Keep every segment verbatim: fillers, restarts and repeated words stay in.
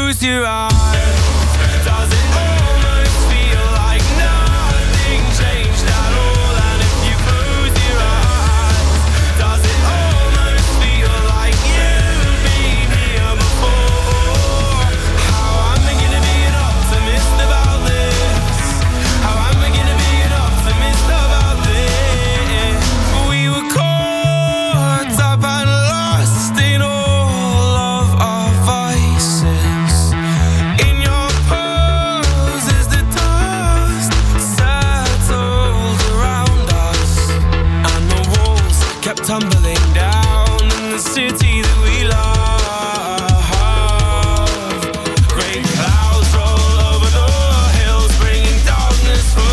close your eyes, does it almost feel like nothing changed at all? And if you close your eyes, does it almost feel like you've been here before? How am I gonna be an optimist about this? How am I gonna be an optimist about this? We were caught up and lost in all of our vices. In your pose as the dust settled around us, and the walls kept tumbling down in the city that we love. Great clouds roll over the hills, bringing darkness from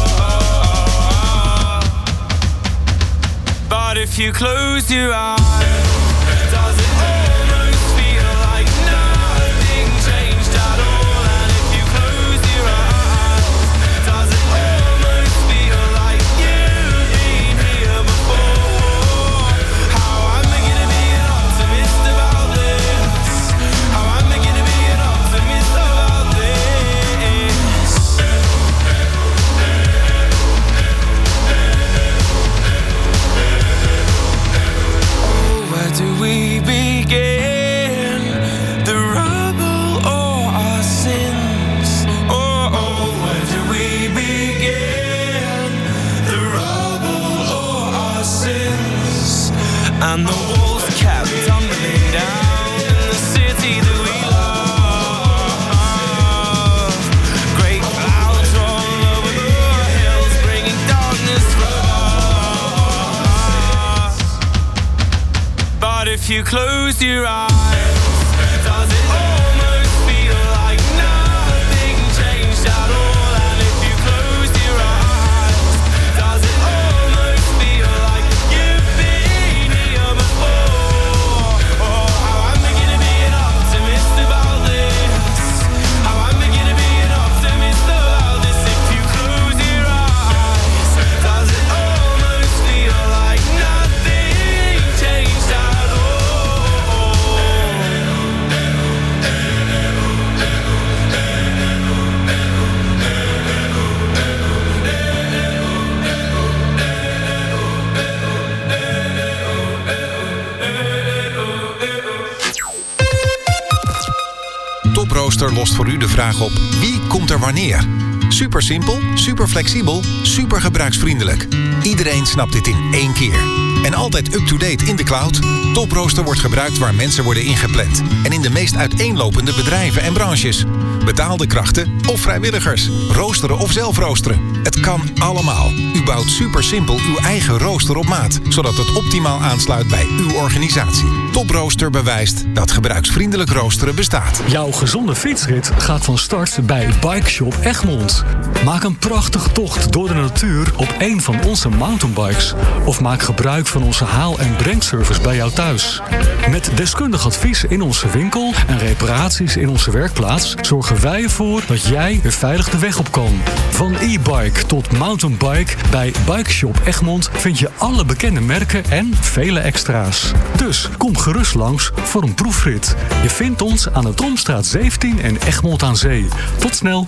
above. But if you close your eyes, does it almost feel like nothing changed at all? And if you close your eyes, does it almost feel like you've been here before? How am I gonna be an optimist about this? How am I gonna be an optimist about this? Oh, where do we begin? The rubble or our sins? Oh, oh, where do we begin? The rubble or our sins? And the walls kept tumbling down in the city that we love. Great clouds roll over the hills, bringing darkness from us. But if you close your eyes, does it almost feel like nothing changed at all? And if you close your eyes, does it almost feel like you've been here before? Oh, how am I gonna be an optimist about this? How am I gonna be an optimist about this? If you close your eyes, does it almost feel like nothing changed at all? Toprooster lost voor u de vraag op: wie komt er wanneer? Super simpel, super flexibel, super gebruiksvriendelijk. Iedereen snapt dit in één keer. En altijd up-to-date in de cloud. Toprooster wordt gebruikt waar mensen worden ingepland. En in de meest uiteenlopende bedrijven en branches. Betaalde krachten of vrijwilligers. Roosteren of zelf roosteren. Het kan allemaal. U bouwt super simpel uw eigen rooster op maat. Zodat het optimaal aansluit bij uw organisatie. Toprooster bewijst dat gebruiksvriendelijk roosteren bestaat. Jouw gezonde fietsrit gaat van start bij Bike Shop Egmond. Maak een prachtige tocht door de natuur op een van onze mountainbikes. Of maak gebruik van onze haal- en brengservice bij jou thuis. Met deskundig advies in onze winkel en reparaties in onze werkplaats zorgen wij ervoor dat jij weer veilig de weg op kan. Van e-bike tot mountainbike, bij Bike Shop Egmond vind je alle bekende merken en vele extra's. Dus kom gerust langs voor een proefrit. Je vindt ons aan de Tromstraat zeventien en Egmond aan Zee. Tot snel!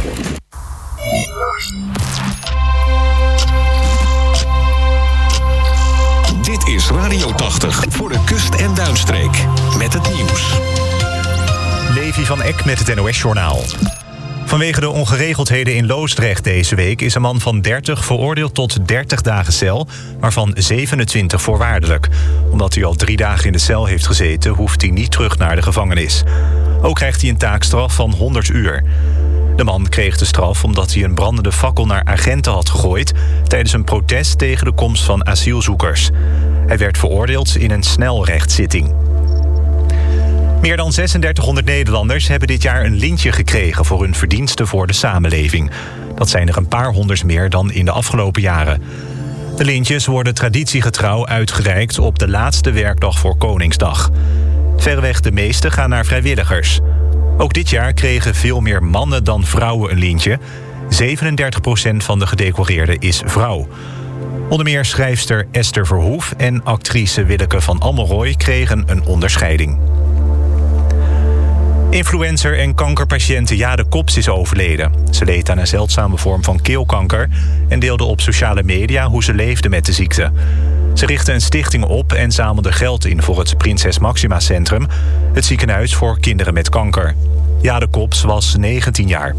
Dit is Radio tachtig voor de kust- en duinstreek. Met het nieuws. Levi van Eck met het N O S-journaal. Vanwege de ongeregeldheden in Loosdrecht deze week is een man van dertig veroordeeld tot dertig dagen cel, waarvan zevenentwintig voorwaardelijk. Omdat hij al drie dagen in de cel heeft gezeten, hoeft hij niet terug naar de gevangenis. Ook krijgt hij een taakstraf van honderd uur. De man kreeg de straf omdat hij een brandende fakkel naar agenten had gegooid tijdens een protest tegen de komst van asielzoekers. Hij werd veroordeeld in een snelrechtszitting. Meer dan zesendertighonderd Nederlanders hebben dit jaar een lintje gekregen voor hun verdiensten voor de samenleving. Dat zijn er een paar honderd meer dan in de afgelopen jaren. De lintjes worden traditiegetrouw uitgereikt op de laatste werkdag voor Koningsdag. Verreweg de meeste gaan naar vrijwilligers. Ook dit jaar kregen veel meer mannen dan vrouwen een lintje. zevenendertig procent van de gedecoreerden is vrouw. Onder meer schrijfster Esther Verhoef en actrice Willeke van Ammelrooy kregen een onderscheiding. Influencer en kankerpatiënte Jade Kops is overleden. Ze leed aan een zeldzame vorm van keelkanker en deelde op sociale media hoe ze leefde met de ziekte. Ze richtte een stichting op en zamelde geld in voor het Prinses Maxima Centrum, het ziekenhuis voor kinderen met kanker. Jade Kops was negentien jaar.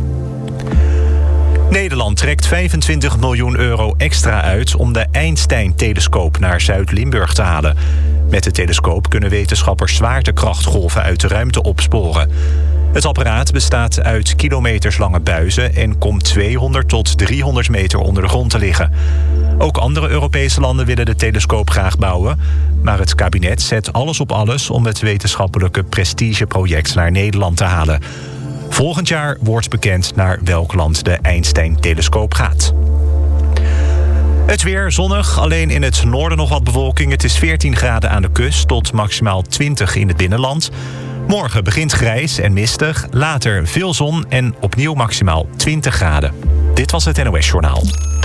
Nederland trekt vijfentwintig miljoen euro extra uit om de Einstein-telescoop naar Zuid-Limburg te halen. Met de telescoop kunnen wetenschappers zwaartekrachtgolven uit de ruimte opsporen. Het apparaat bestaat uit kilometerslange buizen en komt tweehonderd tot driehonderd meter onder de grond te liggen. Ook andere Europese landen willen de telescoop graag bouwen, maar het kabinet zet alles op alles om het wetenschappelijke prestigeproject naar Nederland te halen. Volgend jaar wordt bekend naar welk land de Einstein-telescoop gaat. Het weer zonnig, alleen in het noorden nog wat bewolking. Het is veertien graden aan de kust tot maximaal twintig in het binnenland. Morgen begint grijs en mistig, later veel zon en opnieuw maximaal twintig graden. Dit was het N O S Journaal.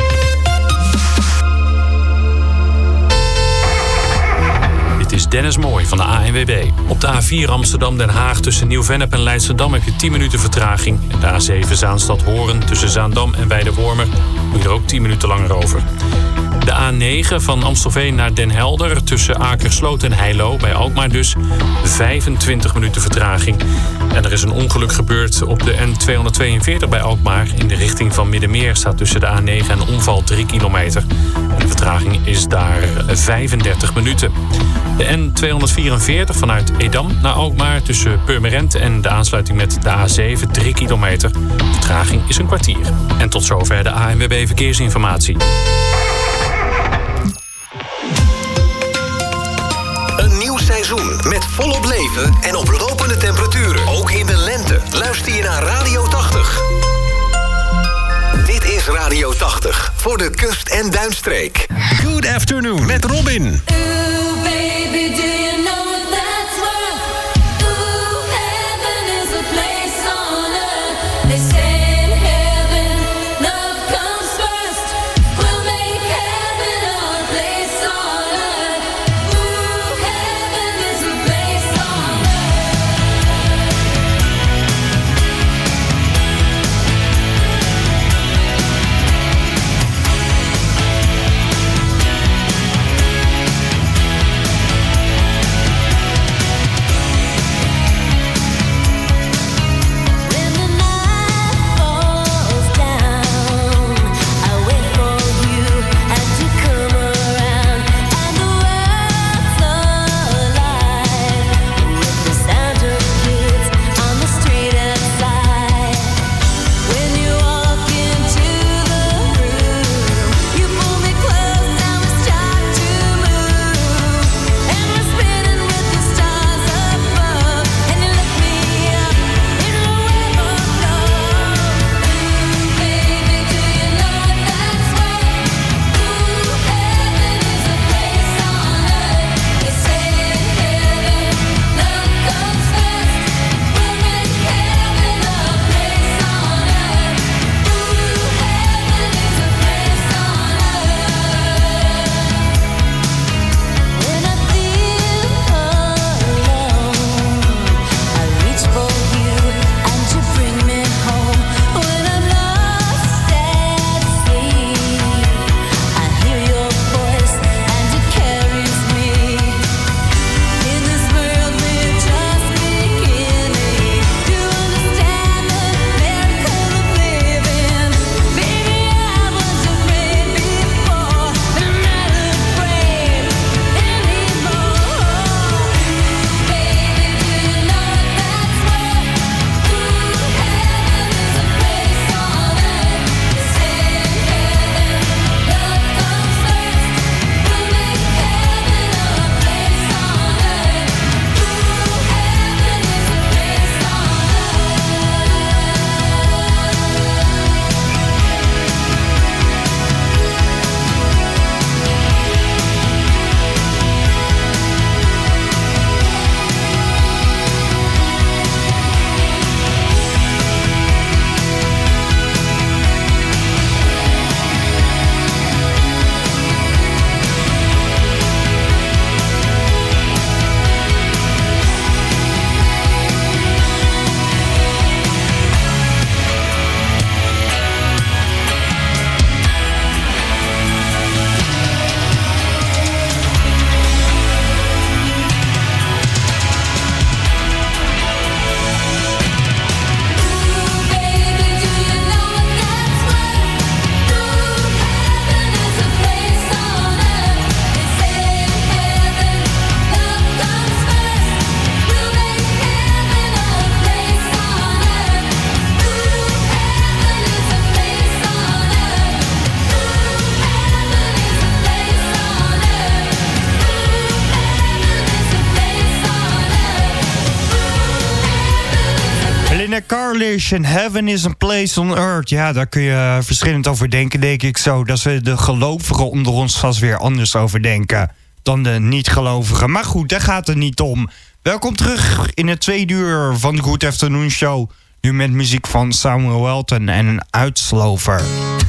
Dit is Dennis Mooij van de A N W B. Op de A vier Amsterdam-Den Haag tussen Nieuw-Vennep en Leidschendam heb je tien minuten vertraging. En de A zeven Zaanstad-Horen tussen Zaandam en Weidewormer moet je er ook tien minuten langer over. De A negen van Amstelveen naar Den Helder tussen Akersloot en Heilo, bij Alkmaar dus, vijfentwintig minuten vertraging. En er is een ongeluk gebeurd op de N tweehonderdtweeënveertig bij Alkmaar. In de richting van Middenmeer staat tussen de A negen en Omval drie kilometer. En de vertraging is daar vijfendertig minuten. De N tweehonderdvierenveertig vanuit Edam naar Alkmaar tussen Purmerend en de aansluiting met de A zeven drie kilometer. De vertraging is een kwartier. En tot zover de A N W B Verkeersinformatie. Een nieuw seizoen met volop leven en oplopende temperaturen. Ook in de lente. Luister je naar Radio tachtig. Dit is Radio tachtig voor de kust- en duinstreek. Good afternoon met Robin. Ooh, baby, do you know what that's worth? Ooh, heaven is a place on earth. They say in heaven, love comes first. We'll make heaven our place on earth. Ooh, heaven is a place on earth. Coalition, Heaven is a Place on Earth. Ja, daar kun je verschillend over denken, denk ik zo. Dat ze de gelovigen onder ons vast weer anders over denken dan de niet-gelovigen. Maar goed, daar gaat het niet om. Welkom terug in het tweede uur van de Good Afternoon Show. Nu met muziek van Samuel Welton en een uitslover.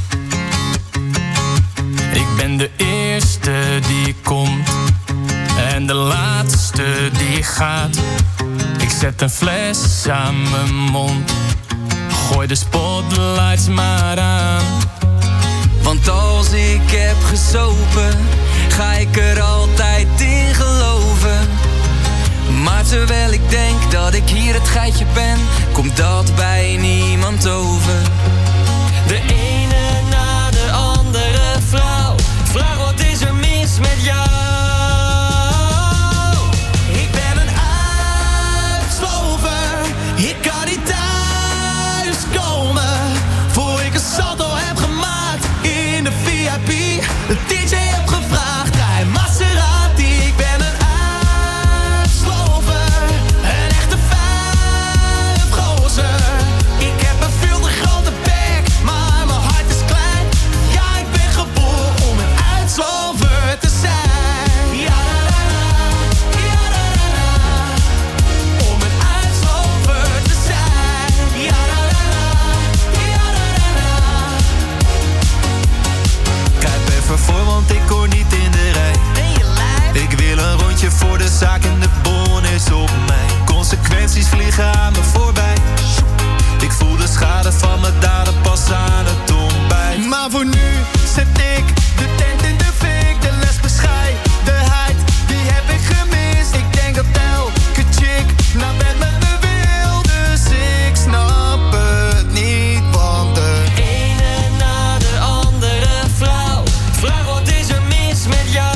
Ik ben de eerste die komt en de laatste die gaat. Ik zet een fles aan mijn mond, gooi de spotlights maar aan. Want als ik heb gesopen, ga ik er altijd in geloven. Maar terwijl ik denk dat ik hier het geitje ben, komt dat bij niemand over. De ene na de andere vrouw, vraag wat is er mis met jou? Ik ben een uitslover, ik kan niet thuis komen voor ik een salto heb gemaakt in de V I P. De D J heb gevraagd, hij Maserati. Ik ben een uitslover, een echte vijfgozer. Ik heb een veel te grote bek, maar mijn hart is klein. Ja, ik ben geboren om een uitslover te zijn. Ja, da, da, ja, da, da, om een uitslover te zijn. Ja, da, da, ja, da, da. Krijg even voor, want ik hoor niet in de rij. Ik wil een rondje voor de zaak en de bon is op mij. Consequenties vliegen aan me voorbij. Ik voel de schade van mijn daden pas aan het ontbijt. Maar voor nu zet ik de tent in de fik. De lesbescheidenheid, die heb ik gemist. Ik denk dat elke chick naar bed met me wil. Dus ik snap het niet, want de ene na de andere vrouw, vraag wat is er mis met jou?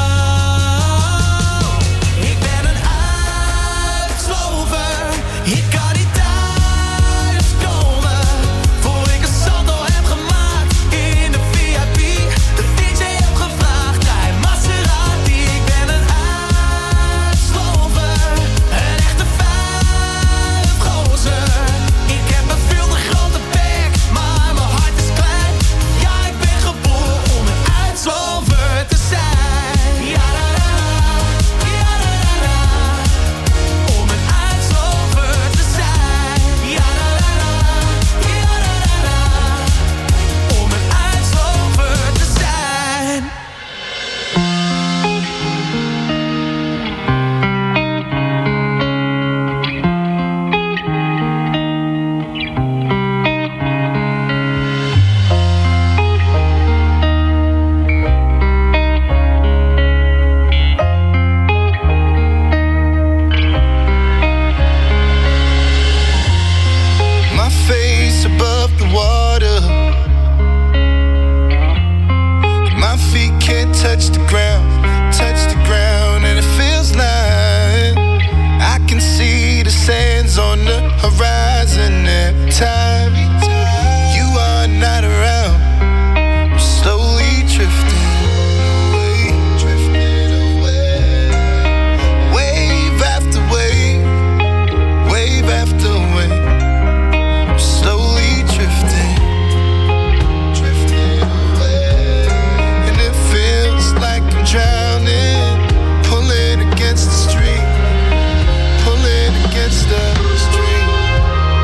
Ik ben een uitslover, ik kan niet thuis komen voor ik een salto heb gemaakt in de V I P. De D J heb gevraagd, hij Maserati. Ik ben een uitslover, een echte vijfgozer. Ik heb een veel te grote bek, maar mijn hart is klein. Ja, ik ben geboren om een uitslover te zijn. Ja, da, da, ja, da, da, om een uitslover te zijn. Ja, da, da, ja, da, da, om een uitslover te zijn. My face above the water, my feet can't touch the ground, touch the ground, and it feels like I can see the sands on the horizon every time you are not around. I'm slowly drifting away, drifting away, wave after wave, wave after wave. Slowly drifting, drifting away, and it feels like I'm drowning, pulling against the stream, pulling against the stream.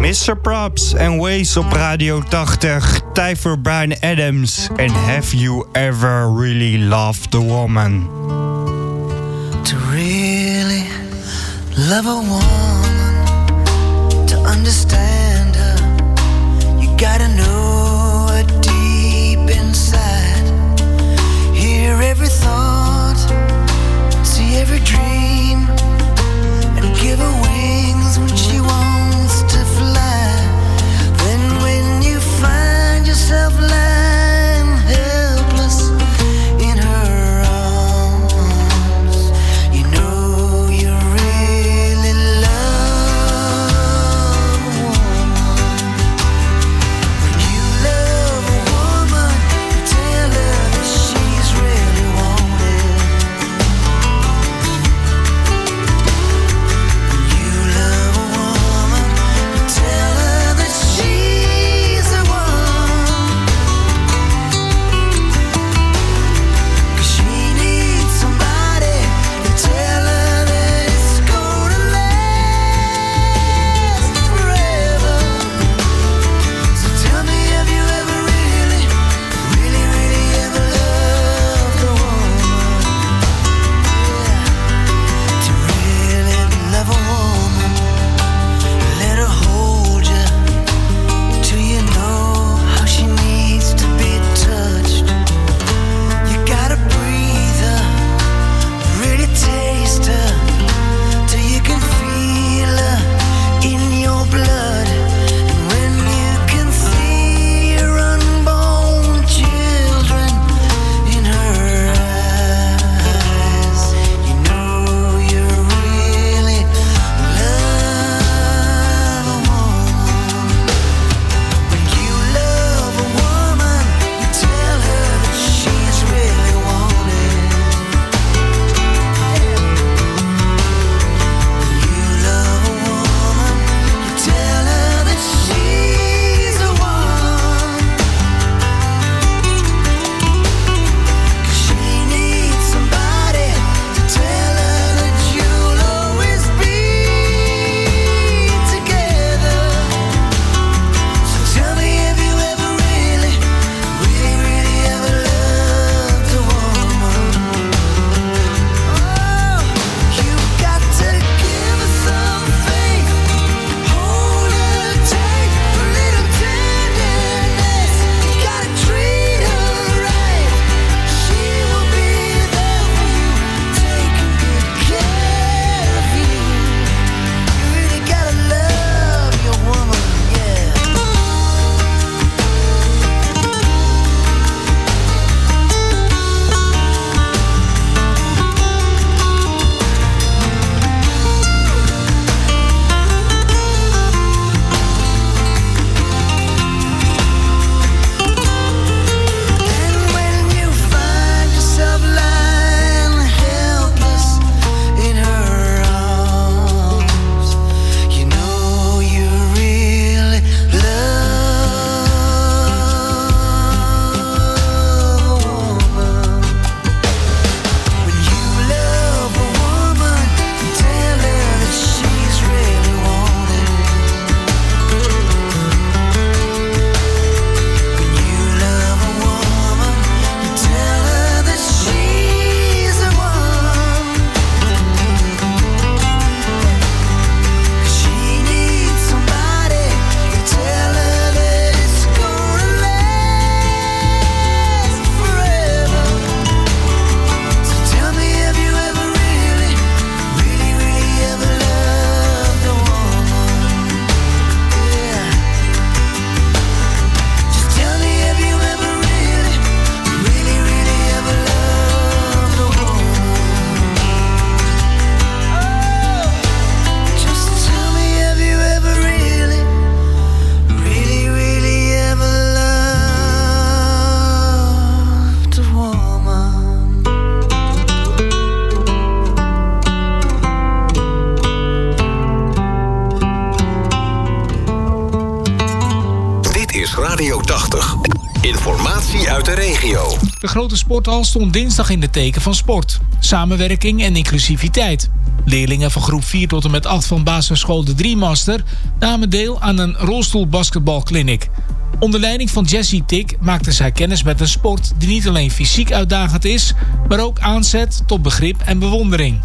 mister Props en Waze op Radio tachtig. Tijd voor Bryan Adams en Have You Ever Really Loved a Woman? To really love a woman, to understand her, you gotta know her deep inside. Hear every thought, see every dream, and give her wings when she wants to fly. Then when you find yourself lying helpless in her arms, you know you really love a woman. When you love a woman, you tell her that she's really wanted. When you love a woman, you tell her that she's the one. 'Cause she needs somebody to tell her that it's gonna last forever. So tell me, have you ever really, really, really ever loved a woman? Yeah. To really love a woman, let her hold you till you know how she needs to be touched. You gotta breathe her, really taste her, till you can feel her in your blood. And when you can see your unborn children in her eyes, you know you really love a woman. When you love a woman, you tell her that she's really wanted. When you love a woman, you tell her that she's the one. 'Cause she needs somebody to tell her that you'll always be together. So tell me, have you ever really, really, really ever loved a woman? Oh, you got to give her some faith, hold her tight, a little tenderness. You gotta treat her right. She will be there for you, taking good care of you. You really gotta love your woman, yeah. And when you find yourself lying helpless in her arms, you know you really love a woman. When you love a woman, you tell her that she's really wanted. When you love a woman, you tell her that she's the one. 'Cause she needs somebody to tell her that it's gonna last forever. So tell me, have you ever really, really, really ever loved a woman? Yeah. Just tell me, have you ever really, really, really ever loved a woman? Oh, just tell me, have you ever really, really, really ever loved a woman? Dit is Radio tachtig. Informatie uit de regio. De grote sporthal stond dinsdag in de teken van sport, samenwerking en inclusiviteit. Leerlingen van groep vier tot en met acht van basisschool De Driemaster namen deel aan een rolstoelbasketbalclinic. Onder leiding van Jessie Tik maakte zij kennis met een sport die niet alleen fysiek uitdagend is, maar ook aanzet tot begrip en bewondering.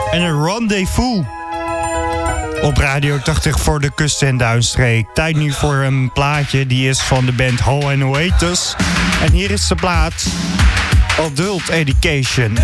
En een rendezvous. Op Radio tachtig voor de kust- en duinstreek. Tijd nu voor een plaatje. Die is van de band Hall and Oasis. En hier is de plaat Adult Education.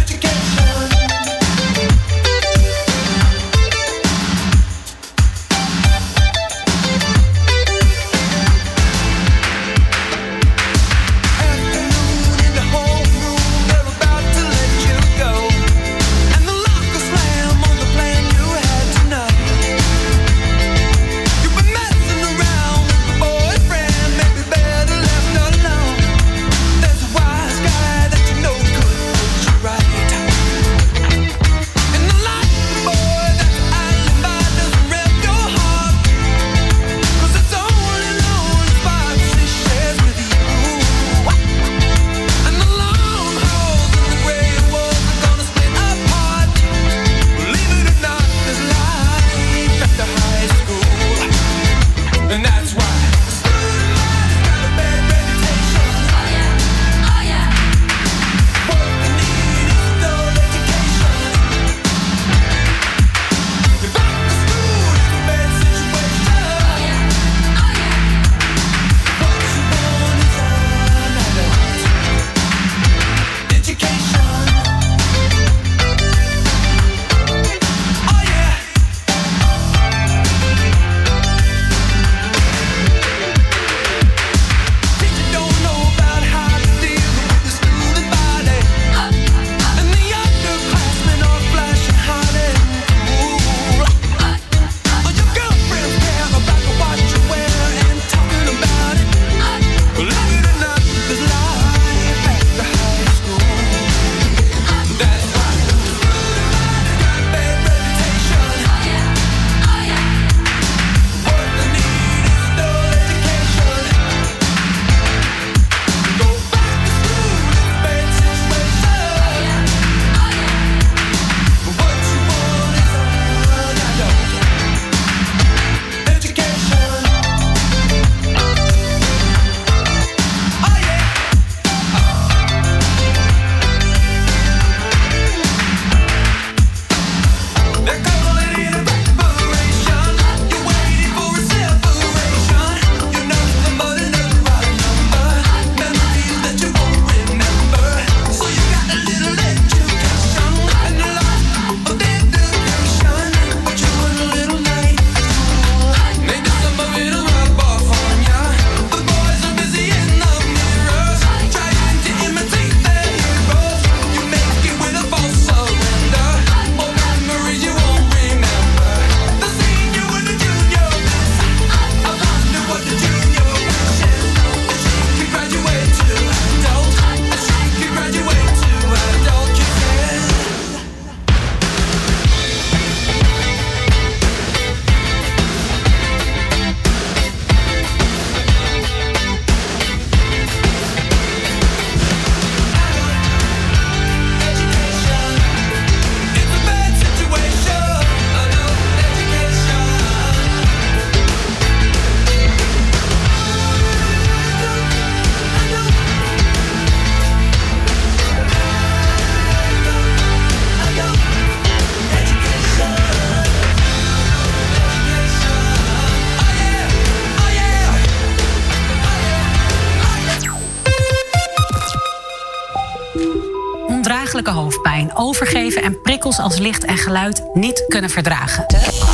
ondraaglijke hoofdpijn, overgeven en prikkels als licht en geluid niet kunnen verdragen.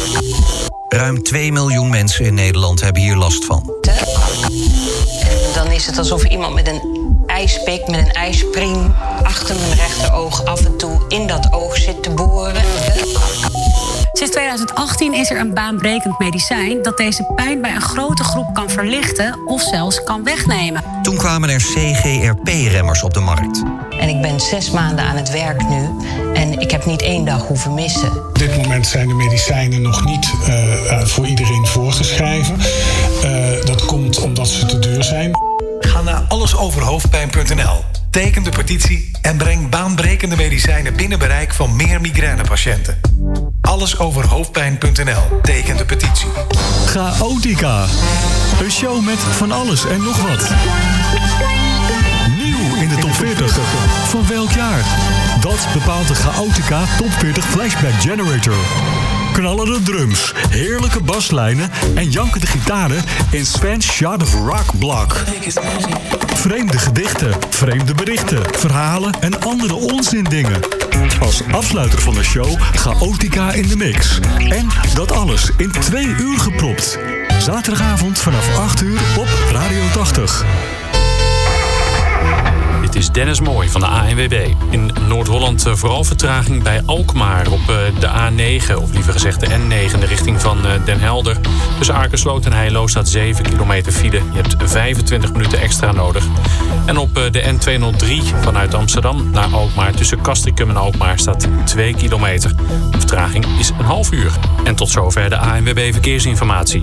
Ruim twee miljoen mensen in Nederland hebben hier last van. Dan is het alsof iemand met een ijspik, met een ijspriem achter mijn rechteroog af en toe in dat oog zit te boren. Sinds tweeduizend achttien is er een baanbrekend medicijn dat deze pijn bij een grote groep kan verlichten of zelfs kan wegnemen. Toen kwamen er C G R P-remmers op de markt. En ik ben zes maanden aan het werk nu en ik heb niet één dag hoeven missen. Op dit moment zijn de medicijnen nog niet uh, uh, voor iedereen voorgeschreven. Uh, dat komt omdat ze te duur zijn. Ga naar allesoverhoofdpijn punt n l. Teken de petitie en breng baanbrekende medicijnen binnen bereik van meer migrainepatiënten. allesoverhoofdpijn punt n l. Teken de petitie. Chaotica. Een show met van alles en nog wat. Nieuw in de top veertig. Van welk jaar? Dat bepaalt de Chaotica Top veertig Flashback Generator. Knallende drums, heerlijke baslijnen en jankende gitaren in Sven's Shot of Rock Block. Vreemde gedichten, vreemde berichten, verhalen en andere onzindingen. Als afsluiter van de show Chaotica in de mix. En dat alles in twee uur gepropt. Zaterdagavond vanaf acht uur op Radio tachtig. Dit is Dennis Mooi van de A N W B. In Noord-Holland uh, vooral vertraging bij Alkmaar op uh, de A negen, of liever gezegd de N negen, de richting van uh, Den Helder. Tussen Akersloot en Heilo staat zeven kilometer file. Je hebt vijfentwintig minuten extra nodig. En op uh, de N tweehonderddrie vanuit Amsterdam naar Alkmaar tussen Castricum en Alkmaar staat twee kilometer. De vertraging is een half uur. En tot zover de A N W B Verkeersinformatie.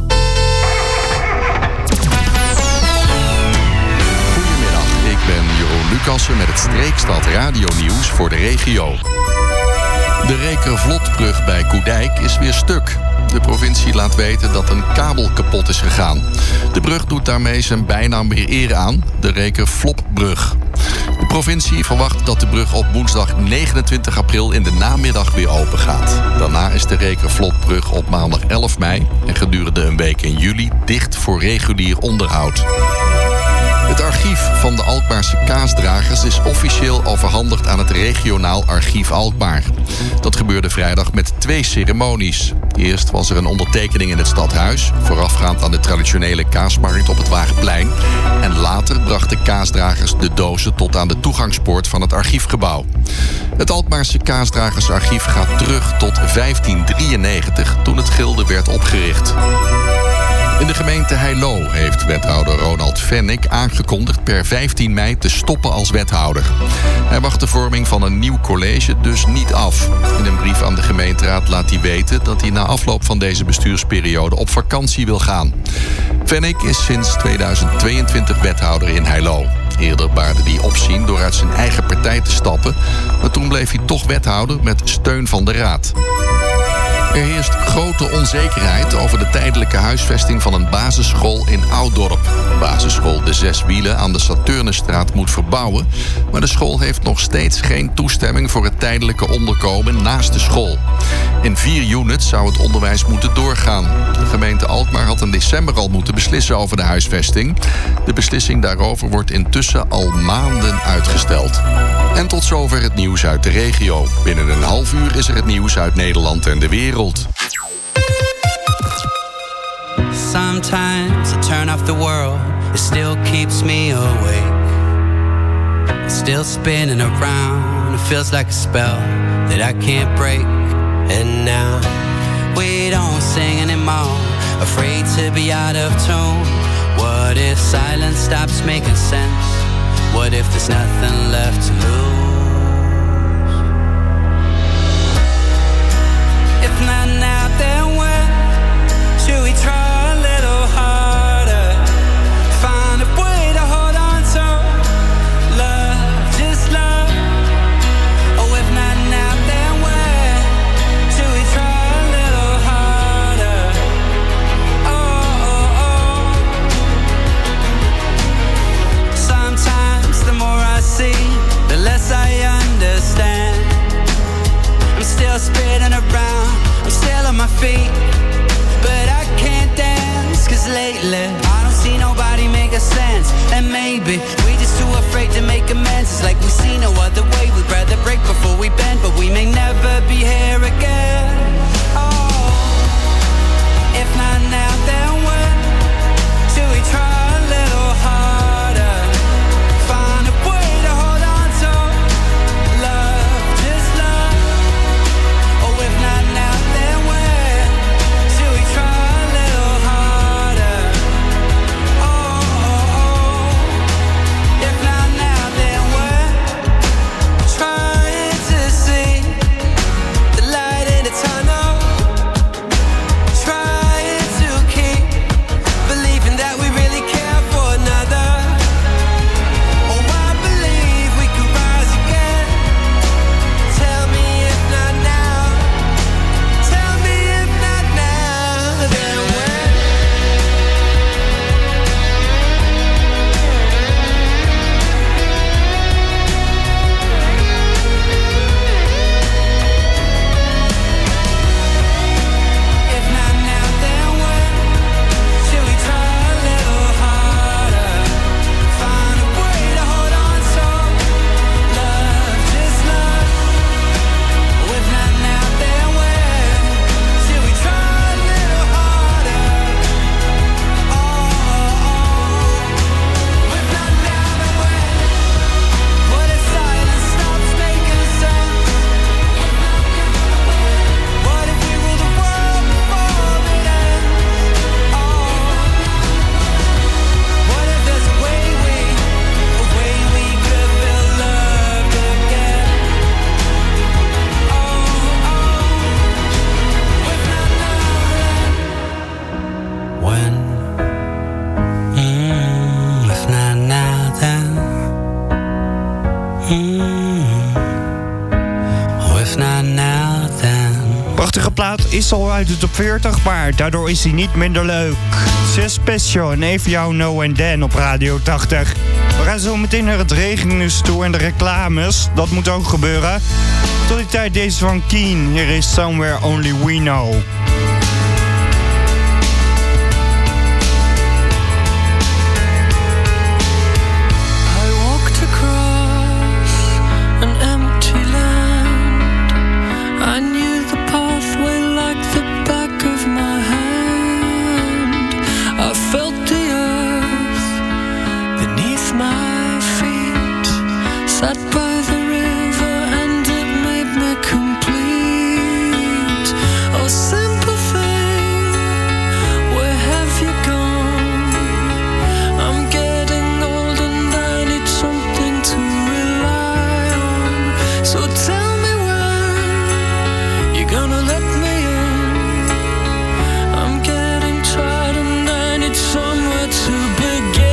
Ik ben Jeroen Lucassen met het Streekstad Radio-nieuws voor de regio. De Rekervlotbrug bij Koedijk is weer stuk. De provincie laat weten dat een kabel kapot is gegaan. De brug doet daarmee zijn bijnaam weer eer aan, de Rekervlopbrug. De provincie verwacht dat de brug op woensdag negenentwintig april in de namiddag weer open gaat. Daarna is de Rekervlotbrug op maandag elf mei en gedurende een week in juli dicht voor regulier onderhoud. Het archief van de Alkmaarse kaasdragers is officieel overhandigd aan het regionaal archief Alkmaar. Dat gebeurde vrijdag met twee ceremonies. Eerst was er een ondertekening in het stadhuis, voorafgaand aan de traditionele kaasmarkt op het Waagplein. En later brachten kaasdragers de dozen tot aan de toegangspoort van het archiefgebouw. Het Alkmaarse kaasdragersarchief gaat terug tot vijftien drieënnegentig, toen het gilde werd opgericht. In de gemeente Heilo heeft wethouder Ronald Vennik aangekondigd per vijftien mei te stoppen als wethouder. Hij wacht de vorming van een nieuw college dus niet af. In een brief aan de gemeenteraad laat hij weten dat hij na afloop van deze bestuursperiode op vakantie wil gaan. Vennik is sinds tweeduizend tweeëntwintig wethouder in Heilo. Eerder baarde hij opzien door uit zijn eigen partij te stappen, maar toen bleef hij toch wethouder met steun van de raad. Er heerst grote onzekerheid over de tijdelijke huisvesting van een basisschool in Ouddorp. Basisschool De Zes Wielen aan de Saturnusstraat moet verbouwen, maar de school heeft nog steeds geen toestemming voor het tijdelijke onderkomen naast de school. In vier units zou het onderwijs moeten doorgaan. De gemeente Alkmaar had in december al moeten beslissen over de huisvesting. De beslissing daarover wordt intussen al maanden uitgesteld. En tot zover het nieuws uit de regio. Binnen een half uur is er het nieuws uit Nederland en de wereld. Sometimes I turn off the world, it still keeps me awake. It's still spinning around, it feels like a spell that I can't break. And now we don't sing anymore, afraid to be out of tune. What if silence stops making sense? What if there's nothing left to lose? If not now, then when? Should we try a little harder? Find a way to hold on to love, just love. Oh, if not now, then when? Should we try a little harder? Oh, oh, oh. Sometimes the more I see, the less I understand. I'm still spinning around, I'm still on my feet, but I can't dance, cause lately I don't see nobody making sense. And maybe we just too afraid to make amends. It's like we see no other way, we'd rather break before we bend, but we may never be here again. Oh, if not now, then when? Should we try a little harder? Find a way to hold on to love, just love. Oh, if not now, then when? Should we try a little harder? Oh, oh, oh. If not now, then when? Trying to see the prachtige plaat is al uit de top veertig, maar daardoor is hij niet minder leuk. Zes Special en even jou No and Dan op Radio tachtig. We gaan zo meteen naar het regennieuws toe en de reclames. Dat moet ook gebeuren. Tot die tijd deze van Keen. Hier is Somewhere Only We Know. Sat by the river and it made me complete. Oh, simple thing, where have you gone? I'm getting old and I need something to rely on. So tell me when you're gonna let me in. I'm getting tired and I need somewhere to begin.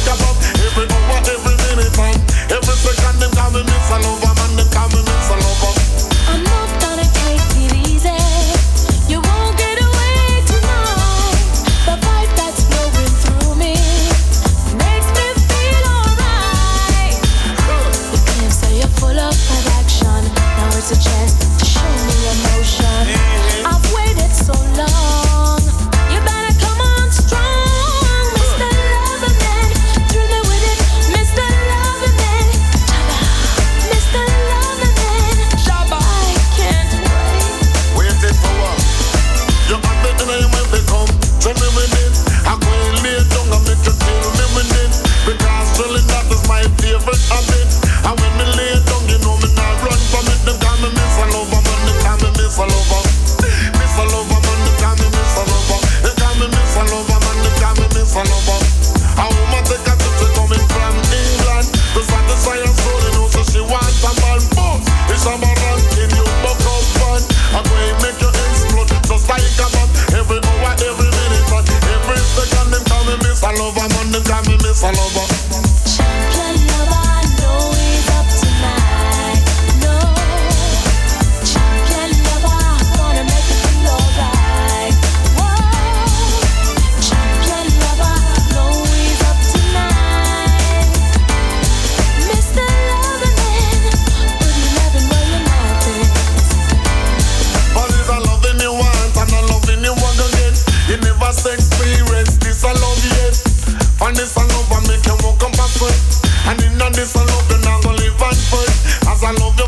Communists all over, man, the communists all over.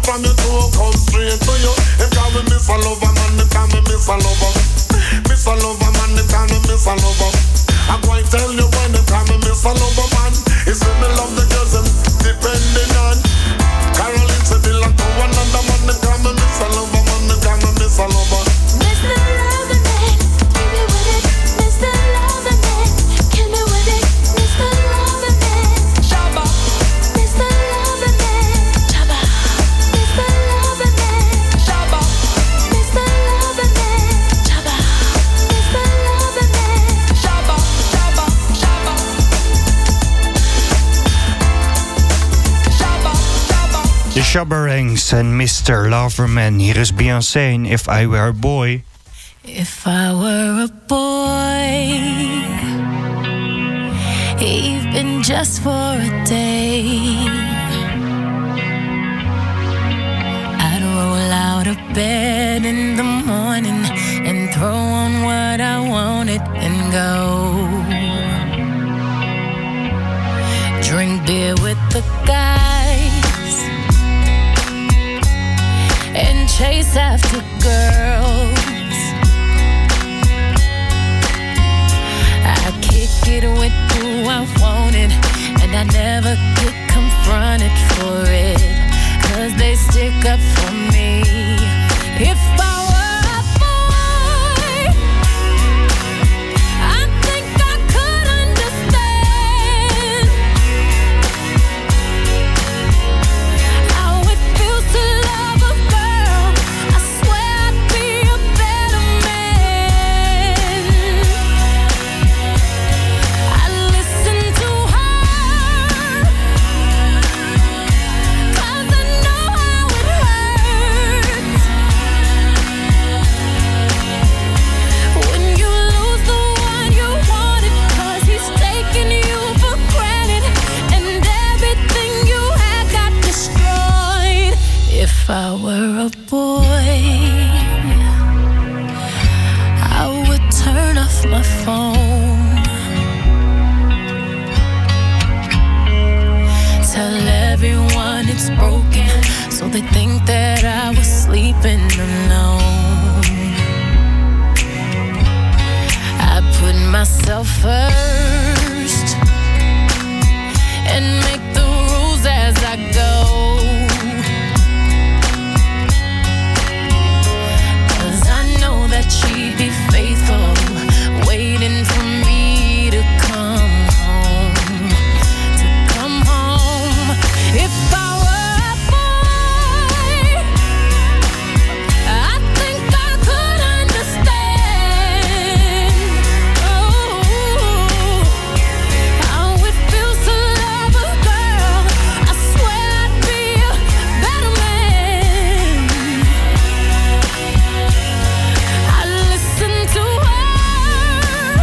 from your toe come straight to you. Them call me Miss a Lover, man, them call me Miss a Lover. Miss a Lover, man, them call me Miss a Lover. I'm going to tell you when they call me Miss a Lover, man. It's when me love the girls, them depending on. Caroline said they like to one another, man, them call me Miss a Lover, man, them call me Miss a Lover. Mister Lover Man, give me with it. Mister Lover Man, kill me with it. Mister Lover Man, Shabba. Mister Lover Man, Shabba. Mister Lover Man, Shabba. Mister Lover Man, Shabba. Mister Lover Man, Shabba, Shabba, Shabba. Shabba, Shabba. De Shabbarangs en mister Loverman. Hier is Beyoncé in If I Were a Boy. If I were a boy, even just for a day, I'd roll out of bed in the morning and throw on what I wanted and go drink beer with the guys and chase after girls. I kick it with who I wanted, and I never get confronted for it, 'cause they stick up for me. If I were a boy, I think I could understand how it feels to love a girl. I swear I'd be a better man. I listen to her, 'cause I know how it hurts when you lose the one you wanted, 'cause he's taking you for granted and everything you had got destroyed. If I were a boy, I would turn off my phone, tell everyone it's broken, so they think that I was sleeping alone. I put myself first and make the rules as I go, 'cause I know that she'd be faithful, waiting for me to come home, to come home. If I were a boy, I think I could understand, oh, how it feels to love a girl. I swear I'd be a better man. I listen to her,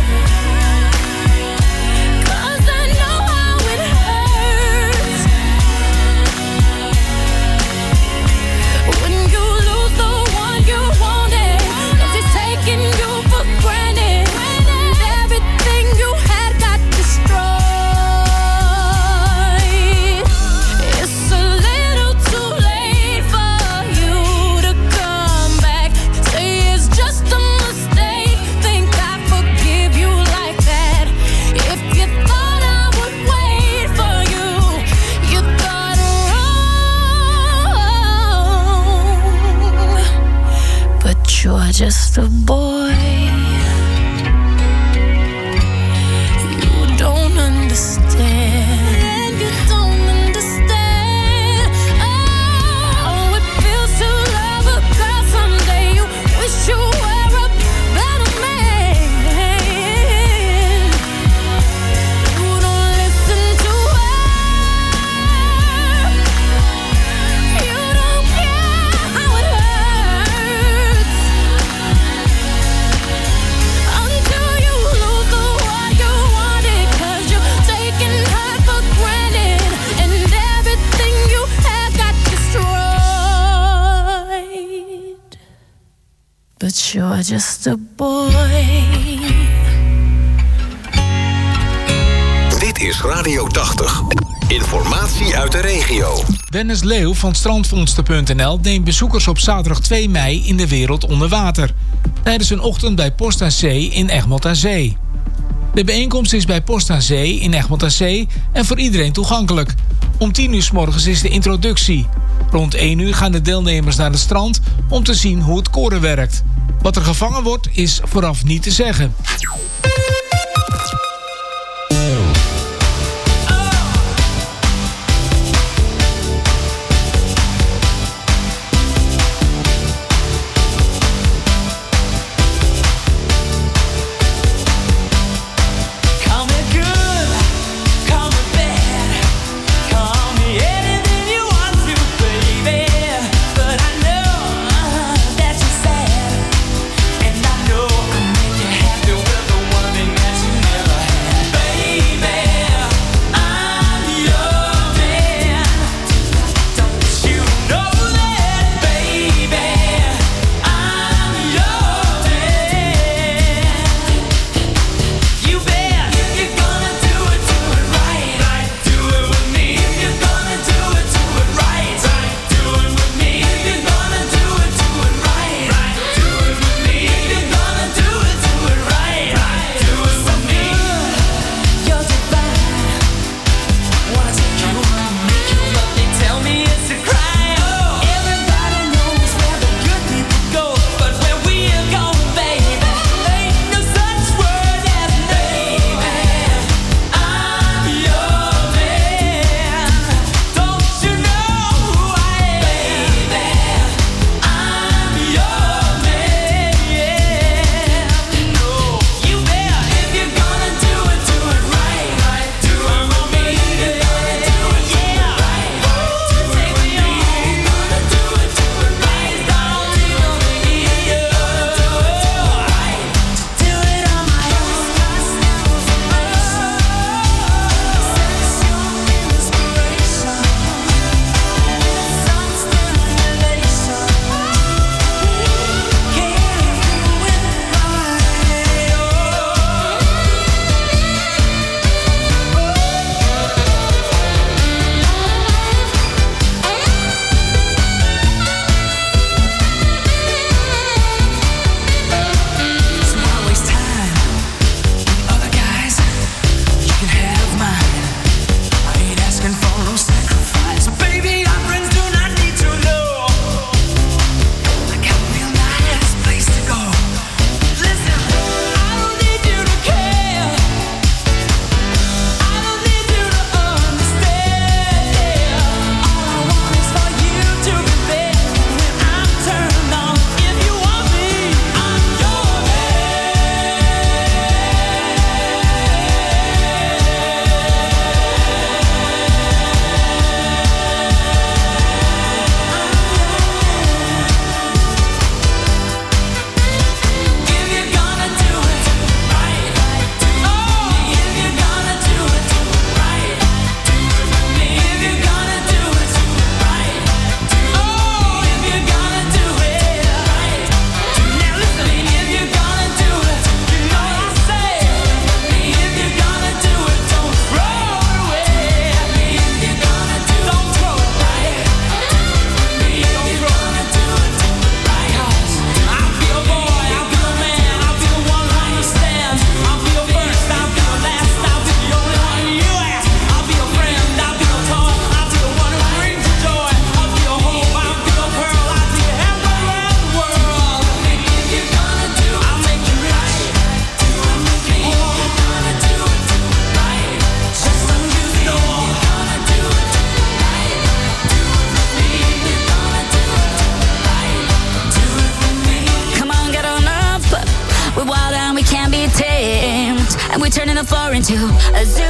'cause I know how it hurts when you lose the one you wanted, 'cause he's taking you for granted and everything you had got destroyed. It's a little too late for you to come back. Say it's just a mistake, think I forgive you like that. If you thought I would wait for you, you thought wrong. But you're just a boy, you don't understand. You don't understand how it feels to love a girl. Someday you wish you were a better man. You don't listen to her, you don't care how it hurts until you lose the one you wanted, 'cause you're taking her for granted and everything you had got destroyed. But you're just a boy. Dit is Radio tachtig. Informatie uit de regio. Dennis Leeuw van strandvondsten punt n l neemt bezoekers op zaterdag twee mei in de wereld onder water. Tijdens een ochtend bij Post aan Zee in Egmond aan Zee. De bijeenkomst is bij Post aan Zee in Egmond aan Zee en voor iedereen toegankelijk. Om tien uur 's morgens is de introductie. Rond één uur gaan de deelnemers naar het strand om te zien hoe het koren werkt. Wat er gevangen wordt is vooraf niet te zeggen. turning the floor into a zoo.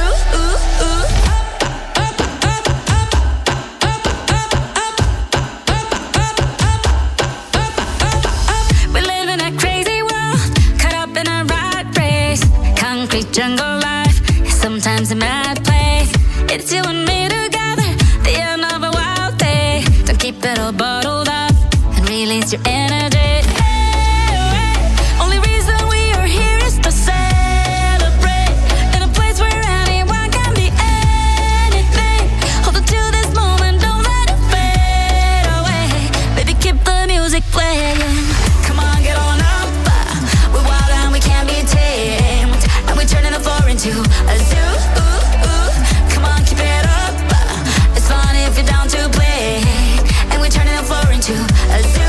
We live in a crazy world, caught up in a rat race. Concrete jungle life, sometimes a mad place. It's you and me together, the end of a wild day. Don't keep it all bottled up and release your energy. playing. Come on, get on up. We're wild and we can't be tamed. And we're turning the floor into a zoo. Come on, keep it up. It's fun if you're down to play. And we're turning the floor into a zoo.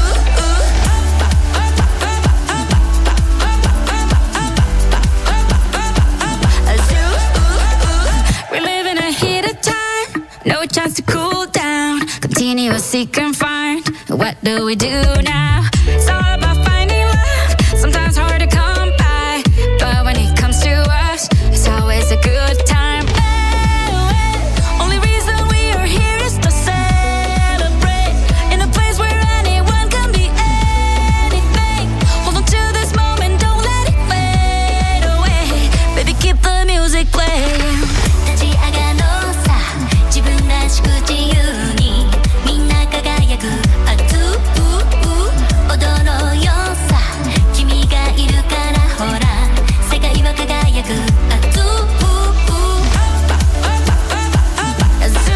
A zoo. We live in a heated time. No chance to cool down. Continuously confined. What do we do now? It's all about finding love. Sometimes hard to come by. But when it comes to us, it's always a good time. Hey, hey. Only reason we are here is to celebrate. In a place where anyone can be anything. Hold on to this moment, don't let it fade away. Baby, keep the music playing. 立ち上がろうさ自分らしく自由にみんな輝くあつ踊ろうよさ君がいるからほら世界は輝くあつあつ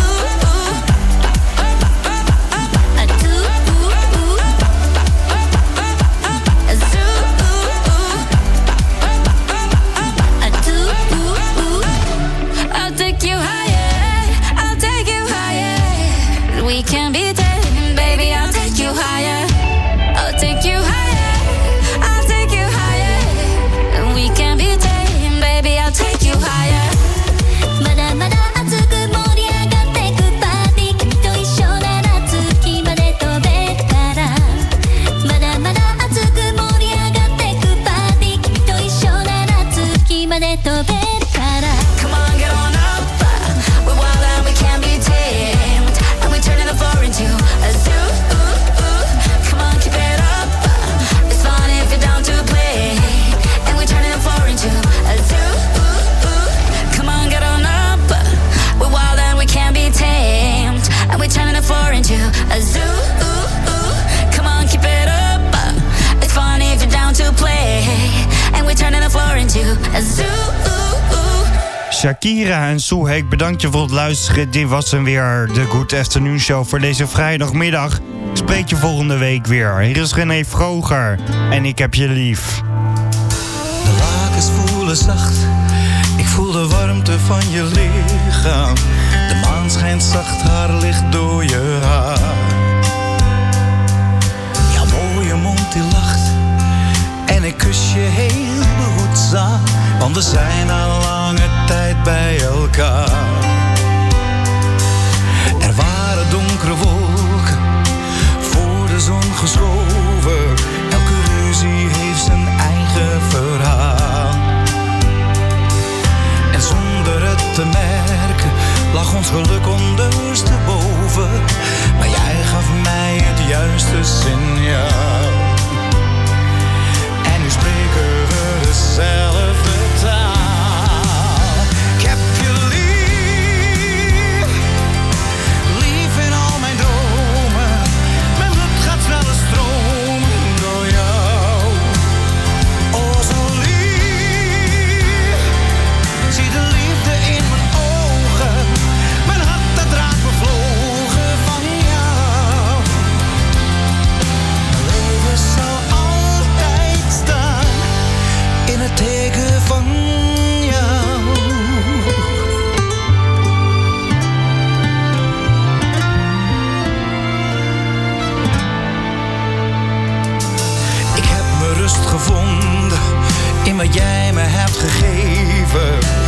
I'll take you higher, I'll take you higher. We can be taken, baby, I'll take you higher. I'll take you higher, I'll take you higher. We can be taken, baby, I'll take you higher. まだまだ熱く盛り上がってくパーティー君と一緒なら月まで飛べるからまだまだ熱く盛り上がってくパーティー君と一緒なら月まで飛べるから Come on, get on up. We're wild and we can't be tamed. And we're turning the floor into a zoo. Come on, keep it up. It's fun if you're down to play. And we're turning the floor into a zoo. Come on, get on up. We're wild and we can't be tamed. And we're turning the floor into a zoo. Come on, keep it up. It's fun if you're down to play. And we're turning the floor into a zoo. Shakira en Soehek, bedankt je voor het luisteren. Dit was dan weer de Good Afternoon Show voor deze vrijdagmiddag. Ik spreek je volgende week weer. Hier is René Vroger en ik heb je lief. De lakens voelen zacht, ik voel de warmte van je lichaam. De maan schijnt zacht, haar licht door je haar. Jouw mooie mond die lacht en ik kus je heel behoedzaam. Want we zijn al lange tijd bij elkaar. Er waren donkere wolken voor de zon geschoven. Elke ruzie heeft zijn eigen verhaal. En zonder het te merken lag ons geluk ondersteboven. Maar jij gaf mij het juiste signaal. En nu spreken we dezelfde taal. Ik heb je lief, lief in al mijn dromen. Mijn bloed gaat sneller stromen door jou. Oh, zo lief, zie de liefde in mijn ogen. Mijn hart dat raakt bevlogen van jou. Mijn leven zal altijd staan in het teken van jou. Ik heb me rust gevonden in wat jij me hebt gegeven.